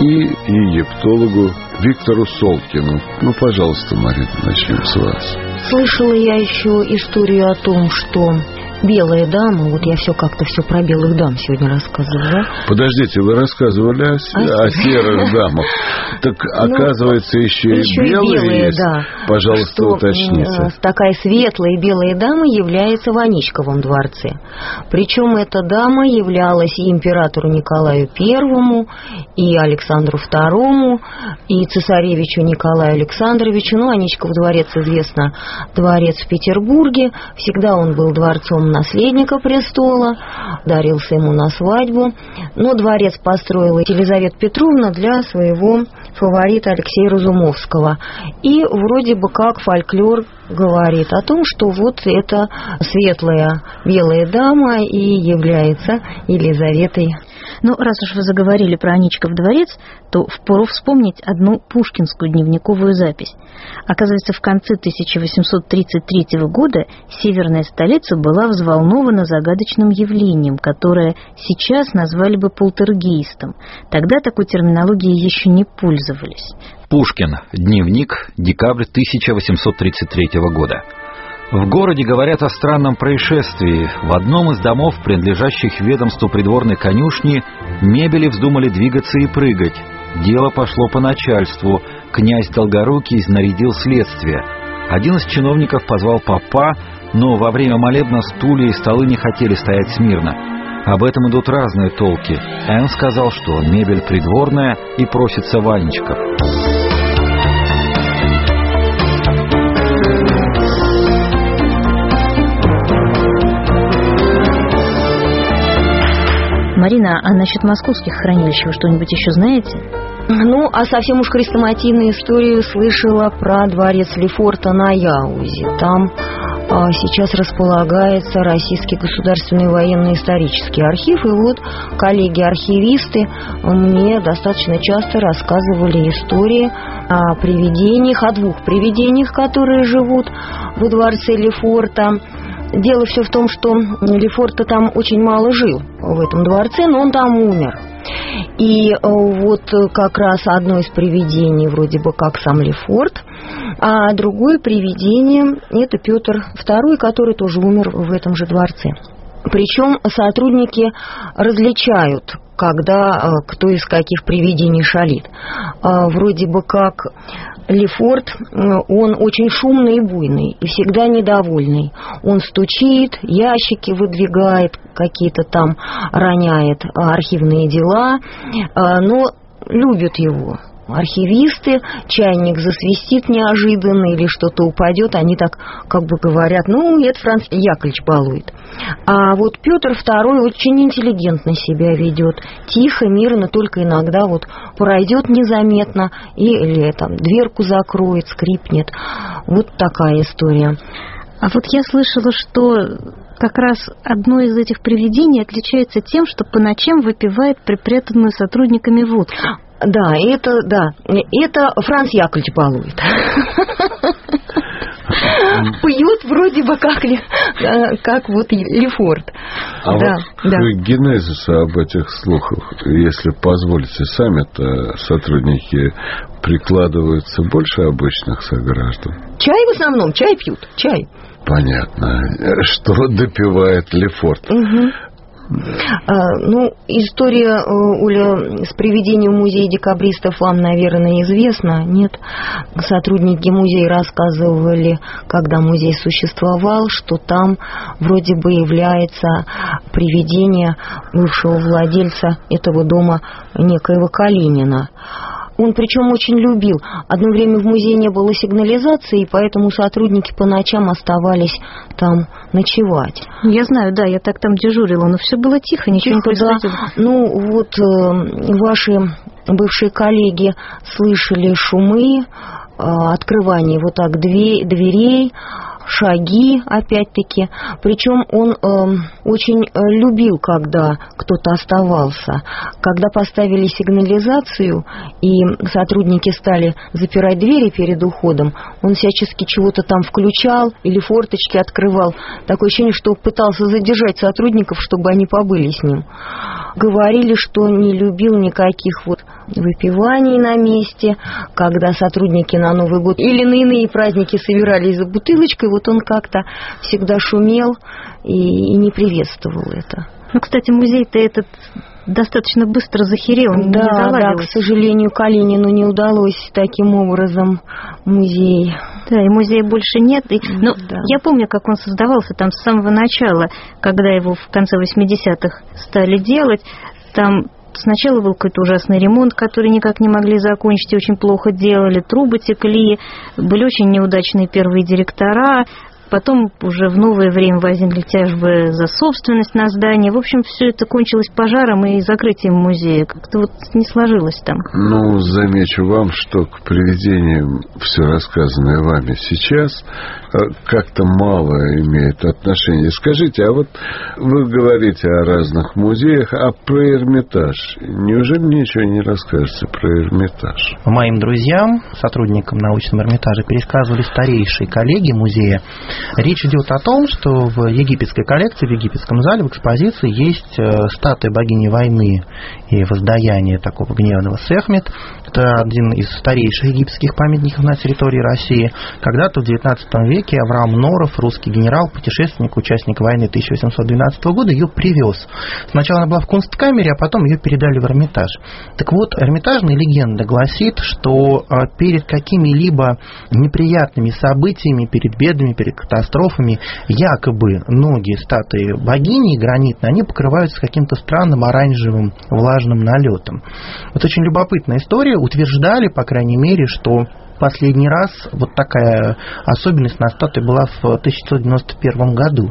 и египтологу Виктору Солткину. Ну, пожалуйста, Марина, начнем с вас. Слышала я еще историю о том, что белая дама, вот я как-то все про белых дам сегодня рассказывала, да? Подождите, вы рассказывали о серых дамах. Так, оказывается, еще и белые есть. Да. Пожалуйста, что уточните. Такая светлая белая дама является в Аничковом дворце. Причем эта дама являлась и императору Николаю I, и Александру II, и цесаревичу Николаю Александровичу. Ну, Аничков дворец, известно, дворец в Петербурге. Всегда он был дворцом наследника престола, дарился ему на свадьбу. Но дворец построила Елизавета Петровна для своего фаворита Алексея Разумовского. И вроде бы как фольклор говорит о том, что вот эта светлая белая дама и является Елизаветой. Ну, раз уж вы заговорили про Аничков дворец, то впору вспомнить одну пушкинскую дневниковую запись. Оказывается, в конце 1833 года северная столица была взволнована загадочным явлением, которое сейчас назвали бы полтергейстом. Тогда такой терминологией еще не пользовались. Пушкин. Дневник. Декабрь 1833 года. В городе говорят о странном происшествии. В одном из домов, принадлежащих ведомству придворной конюшни, мебели вздумали двигаться и прыгать. Дело пошло по начальству. Князь Долгорукий нарядил следствие. Один из чиновников позвал попа, но во время молебна стулья и столы не хотели стоять смирно. Об этом идут разные толки. Н сказал, что мебель придворная и просится в Аничков. Марина, а насчет московских хранилищ вы что-нибудь еще знаете? Ну, а совсем уж хрестоматийную историю слышала про дворец Лефорта на Яузе. Там сейчас располагается Российский государственный военно-исторический архив. И вот коллеги-архивисты мне достаточно часто рассказывали истории о привидениях, о двух привидениях, которые живут во дворце Лефорта. Дело все в том, что Лефорт там очень мало жил в этом дворце, но он там умер. И вот как раз одно из привидений вроде бы как сам Лефорт, а другое привидение – это Петр II, который тоже умер в этом же дворце. Причем сотрудники различают, когда кто из каких привидений шалит. Вроде бы как Лефорт, он очень шумный и буйный, и всегда недовольный. Он стучит, ящики выдвигает, какие-то там роняет архивные дела, но любят его. Архивисты, чайник засвистит неожиданно или что-то упадет, они так как бы говорят, ну, это Франц Яковлевич балует. А вот Петр II очень интеллигентно себя ведет, тихо, мирно, только иногда вот пройдет незаметно или там дверку закроет, скрипнет. Вот такая история. А вот я слышала, что как раз одно из этих привидений отличается тем, что по ночам выпивает припрятанную сотрудниками водку. Да, это Франц Яковлевич балует. Пьет вроде бы как вот Лефорт. А да, вот да. К генезису об этих слухах, если позволите, сами-то сотрудники прикладываются больше обычных сограждан? Чай в основном, чай пьют, чай. Понятно. Что допивает Лефорт? Угу. Ну, история, Оля, с привидением музея декабристов вам, наверное, известна, нет? Сотрудники музея рассказывали, когда музей существовал, что там вроде бы является привидение бывшего владельца этого дома некоего Калинина. Он причем очень любил. Одно время в музее не было сигнализации, и поэтому сотрудники по ночам оставались там ночевать. Я знаю, да, я так там дежурила, но все было тихо, ничего не происходило. Да. Ну, вот ваши бывшие коллеги слышали шумы, открывание вот так дверей, шаги, опять-таки. Причем он очень любил, когда кто-то оставался. Когда поставили сигнализацию, и сотрудники стали запирать двери перед уходом, он всячески чего-то там включал или форточки открывал. Такое ощущение, что пытался задержать сотрудников, чтобы они побыли с ним. Говорили, что не любил никаких вот выпиваний на месте, когда сотрудники на Новый год или на иные праздники собирались за бутылочкой, вот он как-то всегда шумел и не приветствовал это. Ну, кстати, музей-то этот достаточно быстро захерел, да, к сожалению, Калинину не удалось таким образом музей. Да, и музея больше нет. Но я помню, как он создавался там с самого начала, когда его в конце 80-х стали делать. Там сначала был какой-то ужасный ремонт, который никак не могли закончить, и очень плохо делали, трубы текли, были очень неудачные первые директора. Потом уже в новое время возникли тяжбы за собственность на здание. В общем, все это кончилось пожаром и закрытием музея. Как-то вот не сложилось там. Ну, замечу вам, что к привидениям все рассказанное вами сейчас как-то мало имеет отношения. Скажите, а вот вы говорите о разных музеях, а про Эрмитаж неужели ничего не расскажете про Эрмитаж? Моим друзьям, сотрудникам научного Эрмитажа, пересказывали старейшие коллеги музея. Речь идет о том, что в египетской коллекции, в египетском зале, в экспозиции есть статуя богини войны и воздаяния такого гневного Сехмет. Это один из старейших египетских памятников на территории России. Когда-то в XIX веке Авраам Норов, русский генерал, путешественник, участник войны 1812 года, ее привез. Сначала она была в Кунсткамере, а потом ее передали в Эрмитаж. Так вот, эрмитажная легенда гласит, что перед какими-либо неприятными событиями, перед бедами, перед катастрофами, якобы ноги статуи богини гранитной, они покрываются каким-то странным оранжевым влажным налетом. Вот очень любопытная история. Утверждали, по крайней мере, что последний раз вот такая особенность на статуе была в 1991 году.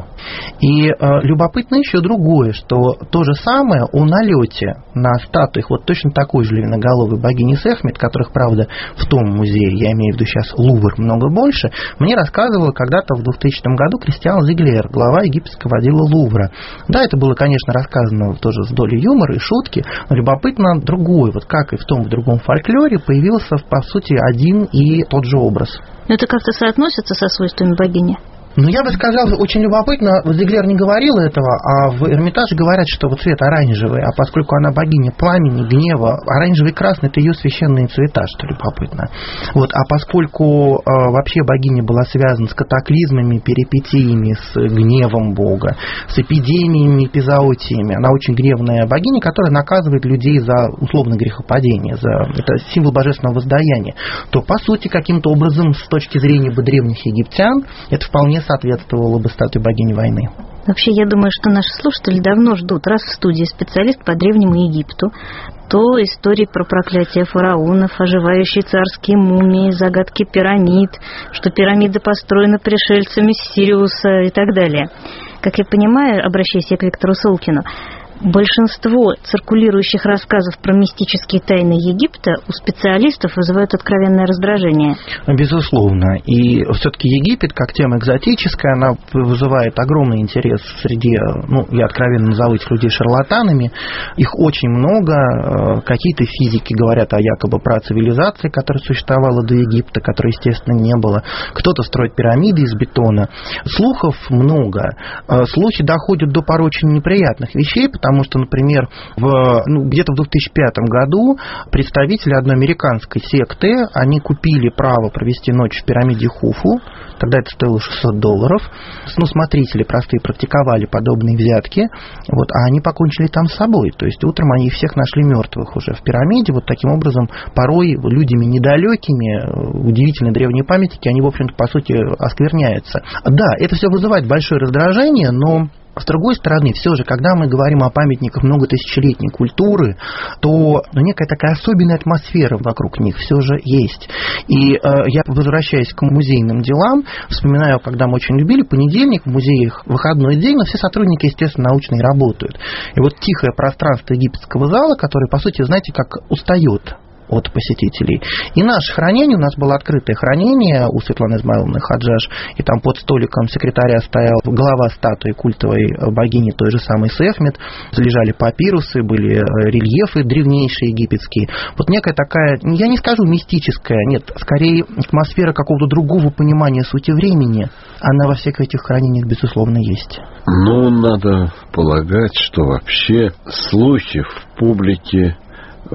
И любопытно еще другое, что то же самое о налете на статуях вот точно такой же длинноголовой богини Сехмет, которых, правда, в том музее, я имею в виду сейчас Лувр, много больше, мне рассказывала когда-то в 2000 году Кристиан Зиглер, глава египетского отдела Лувра. Да, это было, конечно, рассказано тоже с долей юмора и шутки, но любопытно другое, вот как и в том, в другом фольклоре появился, по сути, один и тот же образ. Но это как-то соотносится со свойствами богини? Ну, я бы сказал, очень любопытно, Зиглер не говорил этого, а в Эрмитаже говорят, что вот цвет оранжевый, а поскольку она богиня пламени, гнева, оранжевый и красный – это ее священные цвета, что любопытно. Вот, а поскольку вообще богиня была связана с катаклизмами, перипетиями, с гневом Бога, с эпидемиями, эпизоотиями, она очень гневная богиня, которая наказывает людей за условное грехопадение, это символ божественного воздаяния, то, по сути, каким-то образом, с точки зрения бы древних египтян, это вполне соответствовало бы статуе богини войны. Вообще, я думаю, что наши слушатели давно ждут, раз в студии специалист по Древнему Египту, то истории про проклятие фараонов, оживающие царские мумии, загадки пирамид, что пирамиды построены пришельцами с Сириуса и так далее. Как я понимаю, обращаясь я к Виктору Солкину, большинство циркулирующих рассказов про мистические тайны Египта у специалистов вызывают откровенное раздражение. Безусловно. И все-таки Египет, как тема экзотическая, она вызывает огромный интерес среди, я откровенно назову этих людей шарлатанами. Их очень много. Какие-то физики говорят о якобы працивилизации, которая существовала до Египта, которой, естественно, не было. Кто-то строит пирамиды из бетона. Слухов много. Слухи доходят до порой очень неприятных вещей, потому что, например, где-то в 2005 году представители одной американской секты, они купили право провести ночь в пирамиде Хуфу, тогда это стоило $600. Смотрители простые практиковали подобные взятки, а они покончили там с собой. То есть утром они всех нашли мертвых уже в пирамиде. Вот таким образом, порой людьми недалекими, удивительно древние памятники, они, в общем-то, по сути, оскверняются. Да, это все вызывает большое раздражение, но с другой стороны, все же, когда мы говорим о памятниках многотысячелетней культуры, то некая такая особенная атмосфера вокруг них все же есть. И я, возвращаясь к музейным делам, вспоминаю, когда мы очень любили понедельник, в музеях выходной день, но все сотрудники, естественно, научные работают. И вот тихое пространство египетского зала, которое, по сути, знаете, как устает от посетителей. И наше хранение, у нас было открытое хранение у Светланы Измайловны Хаджаш, и там под столиком секретаря стоял глава статуи культовой богини, той же самой Сехмет, лежали папирусы, были рельефы древнейшие египетские. Вот некая такая, я не скажу мистическая, нет, скорее атмосфера какого-то другого понимания сути времени, она во всех этих хранениях, безусловно, есть. Надо полагать, что вообще слухи в публике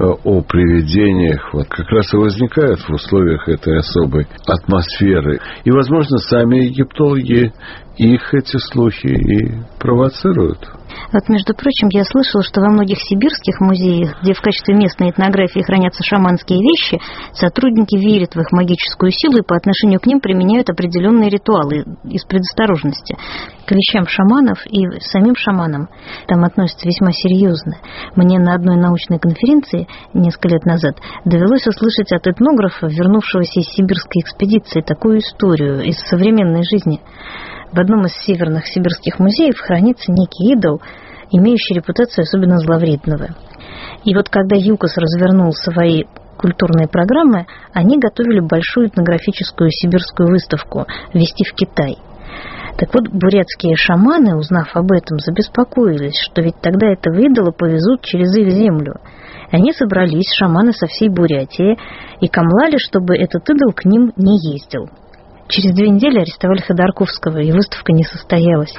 о привидениях вот как раз и возникают в условиях этой особой атмосферы. И, возможно, сами египтологи их эти слухи и провоцируют. Вот, между прочим, я слышала, что во многих сибирских музеях, где в качестве местной этнографии хранятся шаманские вещи, сотрудники верят в их магическую силу и по отношению к ним применяют определенные ритуалы из предосторожности. К вещам шаманов и самим шаманам там относятся весьма серьезно. Мне на одной научной конференции несколько лет назад довелось услышать от этнографа, вернувшегося из сибирской экспедиции, такую историю из современной жизни. В одном из северных сибирских музеев хранится некий идол, имеющий репутацию особенно зловредного. И вот когда ЮКОС развернул свои культурные программы, они готовили большую этнографическую сибирскую выставку везти в Китай. Так вот, бурятские шаманы, узнав об этом, забеспокоились, что ведь тогда этого идола повезут через их землю. И они собрались, шаманы со всей Бурятии, и камлали, чтобы этот идол к ним не ездил. Через 2 недели арестовали Ходорковского, и выставка не состоялась.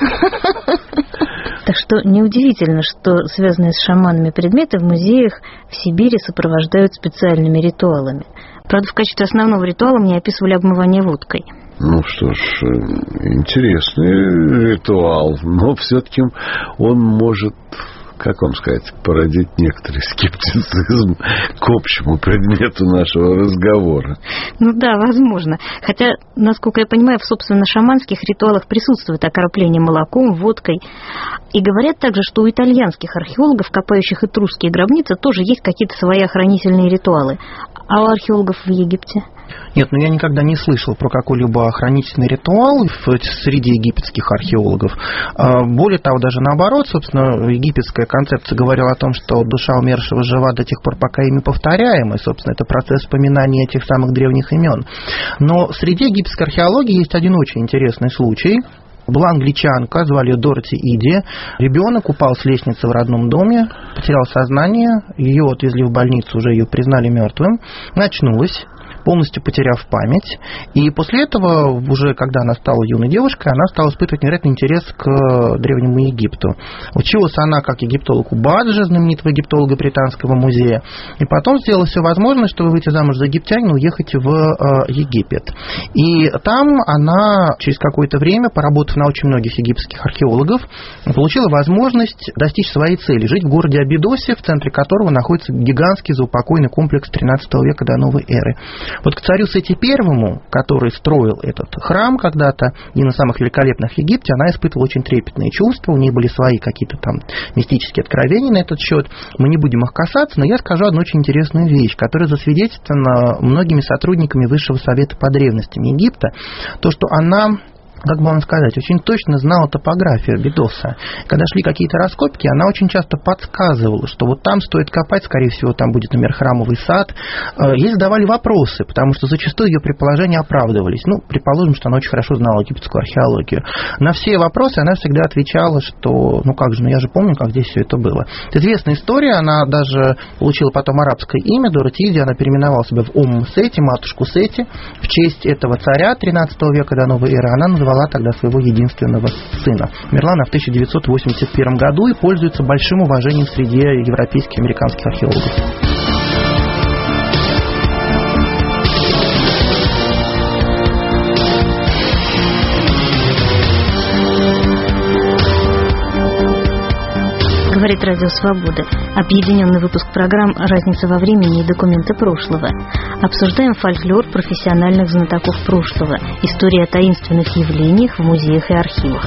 Так что неудивительно, что связанные с шаманами предметы в музеях в Сибири сопровождают специальными ритуалами. Правда, в качестве основного ритуала мне описывали обмывание водкой. Ну что ж, интересный ритуал, но все-таки он может, как вам сказать, породить некоторый скептицизм к общему предмету нашего разговора. Ну да, возможно. Хотя, насколько я понимаю, в собственно шаманских ритуалах присутствует окропление молоком, водкой. И говорят также, что у итальянских археологов, копающих этрусские гробницы, тоже есть какие-то свои охранительные ритуалы. А у археологов в Египте? Нет, я никогда не слышал про какой-либо охранительный ритуал среди египетских археологов. Более того, даже наоборот, собственно, египетская концепция говорила о том, что душа умершего жива до тех пор, пока имя повторяемо, и, собственно, это процесс вспоминания этих самых древних имен. Но среди египетской археологии есть один очень интересный случай. Была англичанка, звали ее Дороти Иди. Ребенок упал с лестницы в родном доме, потерял сознание, ее отвезли в больницу, уже ее признали мертвым, очнулась, полностью потеряв память. И после этого, уже когда она стала юной девушкой, она стала испытывать невероятный интерес к Древнему Египту. Училась она как египтолог у Баджи, знаменитого египтолога Британского музея, и потом сделала все возможное, чтобы выйти замуж за египтянина и уехать в Египет. И там она через какое-то время, поработав на очень многих египетских археологов, получила возможность достичь своей цели, жить в городе Абидосе, в центре которого находится гигантский заупокойный комплекс XIII века до новой эры. Вот к царю Сети Первому, который строил этот храм когда-то, один из самых великолепных в Египте, она испытывала очень трепетные чувства, у нее были свои какие-то там мистические откровения на этот счет. Мы не будем их касаться, но я скажу одну очень интересную вещь, которая засвидетельствована многими сотрудниками Высшего совета по древностям Египта, то, что она, как бы вам сказать, очень точно знала топографию Абидоса. Когда шли какие-то раскопки, она очень часто подсказывала, что вот там стоит копать, скорее всего, там будет, например, храмовый сад. Ей задавали вопросы, потому что зачастую ее предположения оправдывались. Ну, предположим, что она очень хорошо знала египетскую археологию. На все вопросы она всегда отвечала, что, ну как же, ну я же помню, как здесь все это было. Это известная история, она даже получила потом арабское имя, Дороти Иди, она переименовала себя в Сети, матушку Сети, в честь этого царя XIII века до новой эры. Она называла тогда своего единственного сына. Умерла она в 1981 году и пользуется большим уважением среди европейских и американских археологов. Говорит Радио Свобода. Объединенный выпуск программ «Разница во времени» и «Документы прошлого». Обсуждаем фольклор профессиональных знатоков прошлого, история о таинственных явлениях в музеях и архивах.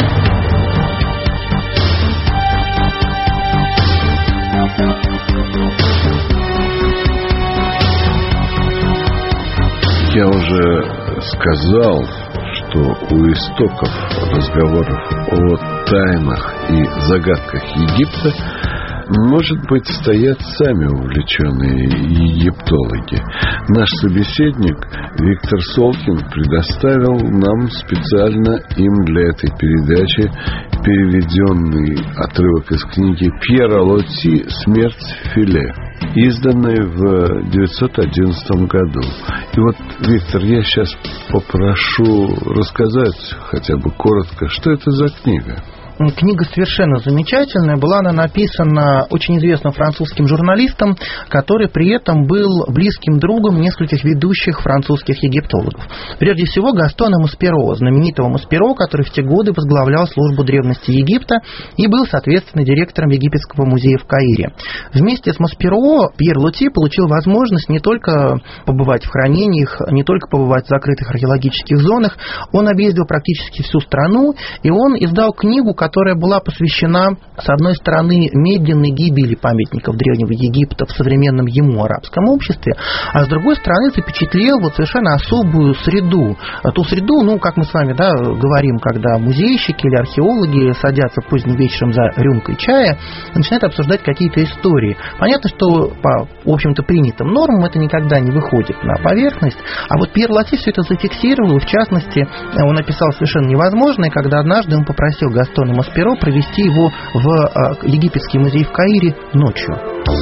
Я уже сказал, что у истоков разговоров о тайнах и загадках Египта, может быть, стоят сами увлеченные египтологи. Наш собеседник Виктор Солкин предоставил нам специально им для этой передачи переведенный отрывок из книги Пьера Лотти «Смерть в филе», изданной в 1911 году. И вот, Виктор, я сейчас попрошу рассказать хотя бы коротко, что это за книга. книга совершенно замечательная. Была она написана очень известным французским журналистом, который при этом был близким другом нескольких ведущих французских египтологов. Прежде всего, Гастона Масперо, знаменитого Масперо, который в те годы возглавлял службу древности Египта и был, соответственно, директором Египетского музея в Каире. Вместе с Масперо Пьер Лути получил возможность не только побывать в хранениях, не только побывать в закрытых археологических зонах, он объездил практически всю страну, и он издал книгу, которая была посвящена, с одной стороны, медленной гибели памятников Древнего Египта в современном ему арабском обществе, а с другой стороны запечатлел вот совершенно особую среду. Ту среду, ну, как мы с вами говорим, когда музейщики или археологи садятся поздним вечером за рюмкой чая и начинают обсуждать какие-то истории. Понятно, что по, в общем-то, принятым нормам это никогда не выходит на поверхность, а вот Пьер Лути все это зафиксировал, и в частности, он описал совершенно невозможное, когда однажды он попросил Гастона Масперо провести его в египетский музей в Каире ночью.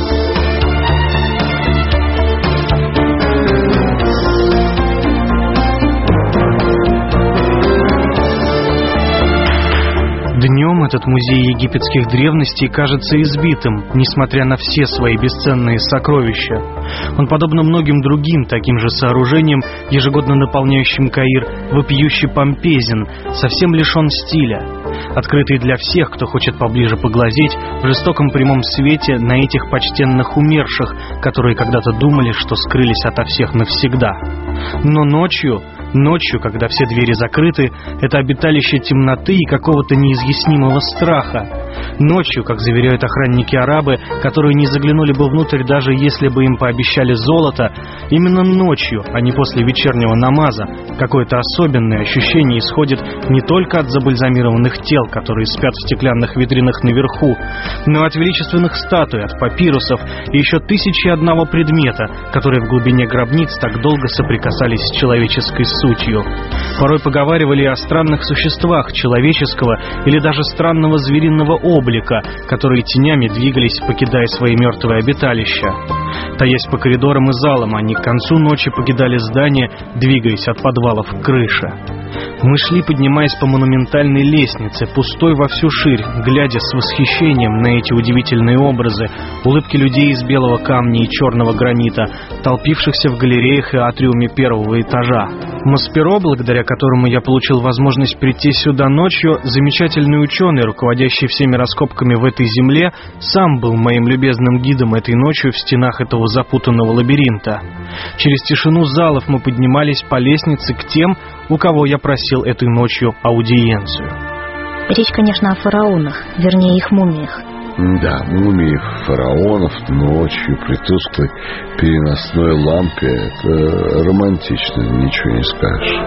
Днем этот музей египетских древностей кажется избитым, несмотря на все свои бесценные сокровища. Он, подобно многим другим таким же сооружениям, ежегодно наполняющим Каир, вопиюще помпезен, совсем лишен стиля. Открытый для всех, кто хочет поближе поглазеть в жестоком прямом свете на этих почтенных умерших, которые когда-то думали, что скрылись ото всех навсегда. Но ночью, когда все двери закрыты, это обиталище темноты и какого-то неизъяснимого страха. Ночью, как заверяют охранники-арабы, которые не заглянули бы внутрь, даже если бы им пообещали золото, именно ночью, а не после вечернего намаза, какое-то особенное ощущение исходит не только от забальзамированных тел, которые спят в стеклянных витринах наверху, но и от величественных статуй, от папирусов и еще 1001 предмета, которые в глубине гробниц так долго соприкасались с человеческой сутью. Порой поговаривали о странных существах человеческого или даже странного звериного облика, которые тенями двигались, покидая свои мертвые обиталища. Таясь по коридорам и залам, они к концу ночи покидали здание, двигаясь от подвалов к крыше. Мы шли, поднимаясь по монументальной лестнице, пустой во всю ширь, глядя с восхищением на эти удивительные образы, улыбки людей из белого камня и черного гранита, толпившихся в галереях и атриуме первого этажа. Масперо, благодаря которому я получил возможность прийти сюда ночью, замечательный ученый, руководящий всеми раскопками в этой земле, сам был моим любезным гидом этой ночью в стенах этого запутанного лабиринта. Через тишину залов мы поднимались по лестнице к тем, у кого я просил этой ночью аудиенцию. Речь, конечно, о фараонах, вернее, их мумиях. Да, мумии фараонов ночью при тусклой переносной лампе — это романтично, ничего не скажешь.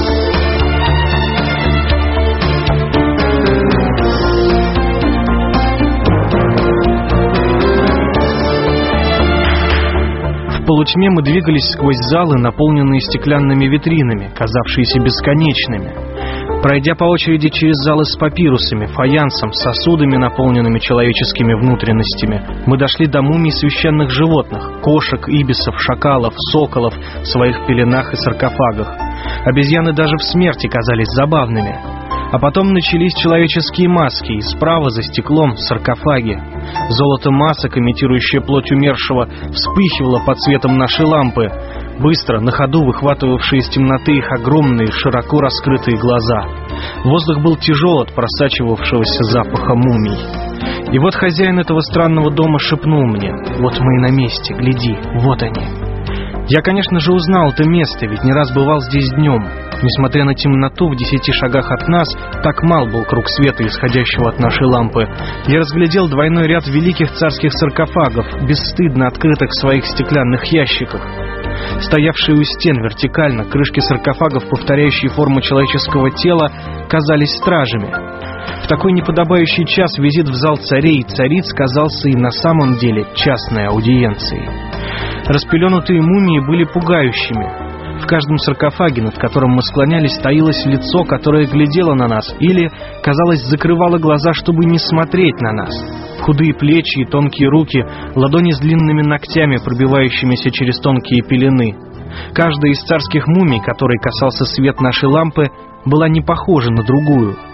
В полутьме мы двигались сквозь залы, наполненные стеклянными витринами, казавшиеся бесконечными. Пройдя по очереди через залы с папирусами, фаянсом, сосудами, наполненными человеческими внутренностями, мы дошли до мумий священных животных, кошек, ибисов, шакалов, соколов в своих пеленах и саркофагах. Обезьяны даже в смерти казались забавными. А потом начались человеческие маски, и справа за стеклом саркофаги. Золото масок, имитирующее плоть умершего, вспыхивало под светом нашей лампы, быстро, на ходу выхватывавшие из темноты их огромные, широко раскрытые глаза. Воздух был тяжел от просачивавшегося запаха мумий. И вот хозяин этого странного дома шепнул мне: «Вот мы и на месте, гляди, вот они». Я, конечно же, узнал это место, ведь не раз бывал здесь днем. Несмотря на темноту, в 10 шагах от нас так мал был круг света, исходящего от нашей лампы. Я разглядел двойной ряд великих царских саркофагов, бесстыдно открытых в своих стеклянных ящиках. Стоявшие у стен вертикально, крышки саркофагов, повторяющие форму человеческого тела, казались стражами. В такой неподобающий час визит в зал царей и цариц казался и на самом деле частной аудиенцией. Распеленутые мумии были пугающими. В каждом саркофаге, над которым мы склонялись, таилось лицо, которое глядело на нас или, казалось, закрывало глаза, чтобы не смотреть на нас. Худые плечи и тонкие руки, ладони с длинными ногтями, пробивающимися через тонкие пелены. Каждая из царских мумий, которой касался свет нашей лампы, была не похожа на другую.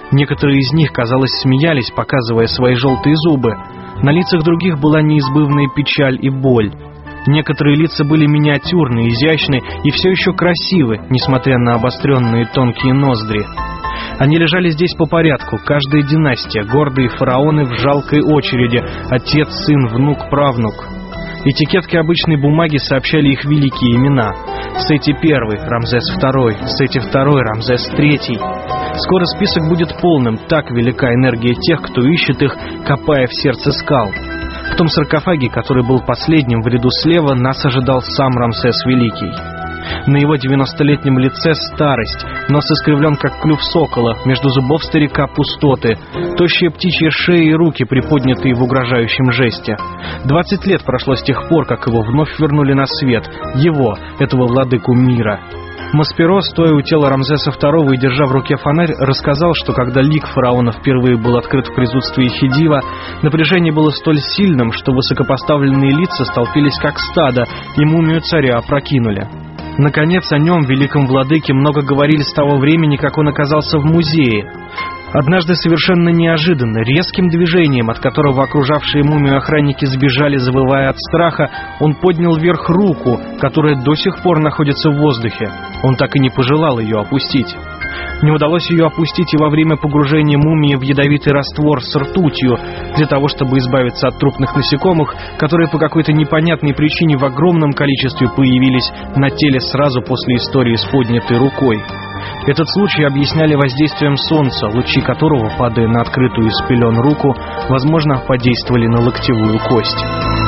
Некоторые из них, казалось, смеялись, показывая свои желтые зубы. На лицах других была неизбывная печаль и боль. Некоторые лица были миниатюрные, изящные и все еще красивы, несмотря на обостренные тонкие ноздри. Они лежали здесь по порядку, каждая династия, гордые фараоны в жалкой очереди, отец, сын, внук, правнук. Этикетки обычной бумаги сообщали их великие имена. Сети I, Рамзес II, Сети II, Рамзес III. Скоро список будет полным, так велика энергия тех, кто ищет их, копая в сердце скал. В том саркофаге, который был последним в ряду слева, нас ожидал сам Рамсес Великий. На его 90-летнем лице старость, нос искривлен, как клюв сокола, между зубов старика пустоты, тощие птичьи шеи и руки, приподнятые в угрожающем жесте. 20 лет прошло с тех пор, как его вновь вернули на свет, его, этого владыку мира. Маспиро, стоя у тела Рамзеса II и держа в руке фонарь, рассказал, что когда лик фараона впервые был открыт в присутствии Хидива, напряжение было столь сильным, что высокопоставленные лица столпились как стадо, и мумию царя опрокинули. Наконец, о нем, великом владыке, много говорили с того времени, как он оказался в музее. Однажды совершенно неожиданно, резким движением, от которого окружавшие мумию охранники сбежали, завывая от страха, он поднял вверх руку, которая до сих пор находится в воздухе. Он так и не пожелал ее опустить. Не удалось ее опустить и во время погружения мумии в ядовитый раствор с ртутью, для того, чтобы избавиться от трупных насекомых, которые по какой-то непонятной причине в огромном количестве появились на теле сразу после истории с поднятой рукой. Этот случай объясняли воздействием солнца, лучи которого, падая на открытую из пелен руку, возможно, подействовали на локтевую кость.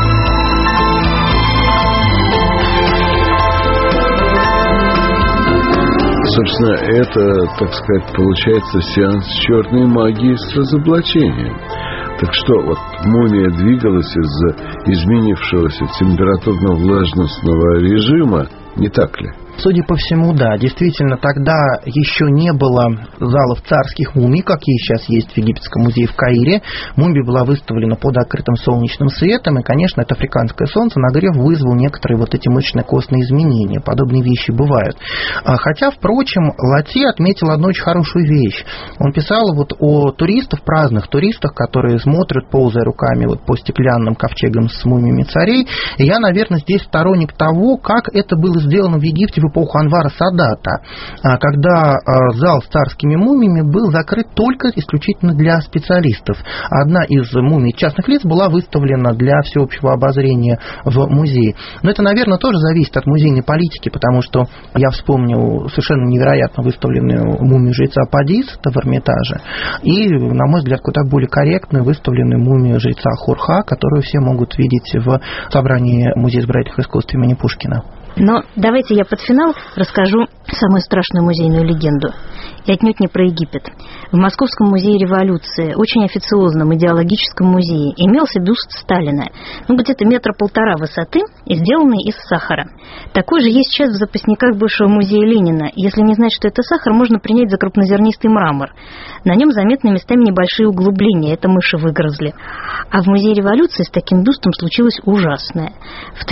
Собственно, это, так сказать, получается сеанс черной магии с разоблачением. Так что, вот мумия двигалась из-за изменившегося температурно-влажностного режима, не так ли? Судя по всему, да. Действительно, тогда еще не было залов царских мумий, какие сейчас есть в Египетском музее в Каире. Мумия была выставлена под открытым солнечным светом, и, конечно, это африканское солнце, нагрев, вызвал некоторые вот эти мышечно-костные изменения. Подобные вещи бывают. Хотя, впрочем, Лати отметил одну очень хорошую вещь. Он писал вот о туристах, праздных туристах, которые смотрят, ползая руками вот по стеклянным ковчегам с мумиями царей. И я, наверное, здесь сторонник того, как это было сделано в Египте в эпоху Анвара Садата, когда зал с царскими мумиями был закрыт только исключительно для специалистов. Одна из мумий частных лиц была выставлена для всеобщего обозрения в музее. Но это, наверное, тоже зависит от музейной политики, потому что я вспомнил совершенно невероятно выставленную мумию жреца Падиста в Эрмитаже и, на мой взгляд, куда более корректную выставленную мумию жреца Хорха, которую все могут видеть в собрании Музея изобразительных искусств имени Пушкина. Но давайте я под финал расскажу самую страшную музейную легенду. И отнюдь не про Египет. В Московском музее революции, очень официозном идеологическом музее, имелся бюст Сталина, где-то 1,5 метра высоты, и сделанный из сахара. Такой же есть сейчас в запасниках бывшего музея Ленина. Если не знать, что это сахар, можно принять за крупнозернистый мрамор. На нем заметны местами небольшие углубления, это мыши выгрызли. А в музее революции с таким бюстом случилось ужасное. В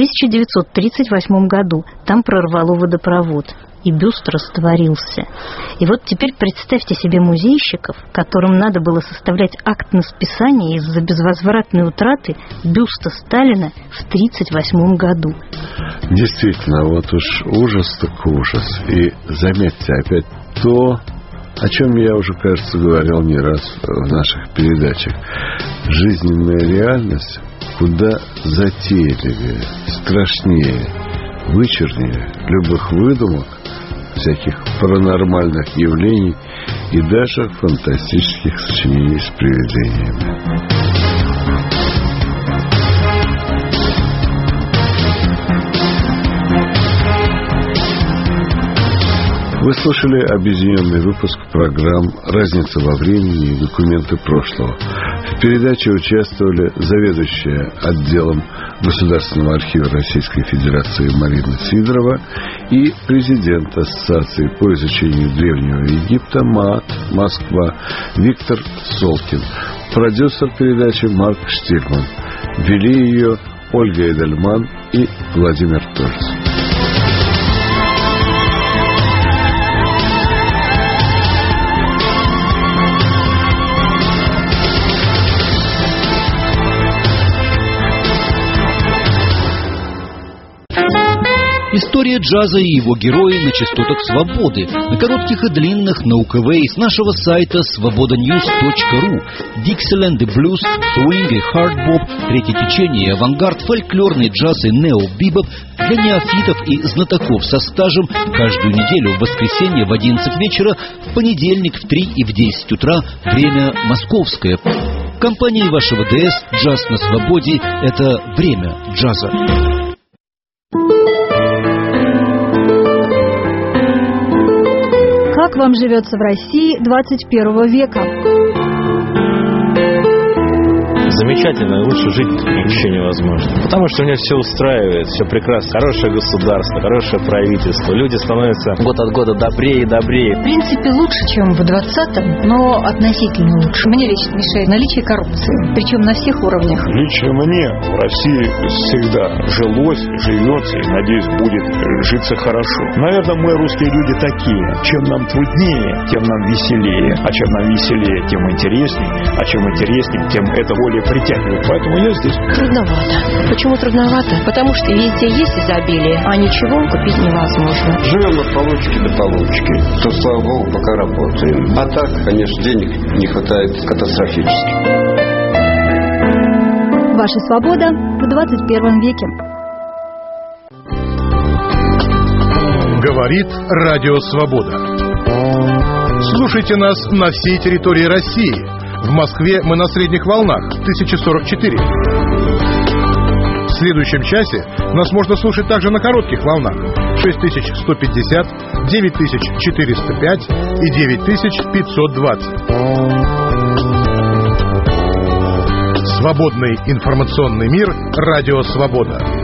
1938 году там прорвало водопровод, и бюст растворился. И вот теперь представьте себе музейщиков, которым надо было составлять акт на списание из-за безвозвратной утраты бюста Сталина в 1938 году. Действительно, вот уж ужас так ужас. И заметьте, опять то, о чем я уже, кажется, говорил не раз в наших передачах. Жизненная реальность куда затейливее, страшнее, вычернее любых выдумок, всяких паранормальных явлений и даже фантастических сочинений с привидениями. Вы слушали объединенный выпуск программ «Разница во времени» и «Документы прошлого». В передаче участвовали заведующая отделом Государственного архива Российской Федерации Марина Сидорова и президент Ассоциации по изучению Древнего Египта МААТ Москва Виктор Солкин, продюсер передачи Марк Штильман. Вели ее Ольга Эдельман и Владимир Торс. История джаза и его герои на частотах свободы, на коротких и длинных, на УКВ и с нашего сайта svobodanews.ru. Dixieland и блюз, swing и хардбоп, третье течение, авангард, фольклорный джаз и нео-бибоп для неофитов и знатоков со стажем каждую неделю в воскресенье в 11 вечера, в понедельник в 3 и в 10 утра, время московское. В компании вашего ДС «Джаз на свободе» — это время джаза. Как вам живется в России 21 века? Замечательно, лучше жить еще невозможно. Потому что меня все устраивает, все прекрасно. Хорошее государство, хорошее правительство. Люди становятся год от года добрее и добрее. В принципе, лучше, чем в 20-м, но относительно лучше. Мне лично мешает наличие коррупции, причем на всех уровнях. Лично мне в России всегда жилось, живется и, надеюсь, будет житься хорошо. Наверное, мы, русские люди, такие. Чем нам труднее, тем нам веселее. А чем нам веселее, тем интереснее. А чем интереснее, тем это более притягивает. Поэтому я здесь. Трудновато. Почему трудновато? Потому что везде есть изобилие, а ничего купить невозможно. Живем от получки до получки. То, слава богу, пока работаем. А так, конечно, денег не хватает катастрофически. Ваша свобода в 21 веке. Говорит Радио Свобода. Слушайте нас на всей территории России. В Москве мы на средних волнах 1044. В следующем часе нас можно слушать также на коротких волнах 6150, 9405 и 9520. Свободный информационный мир. Радио Свобода.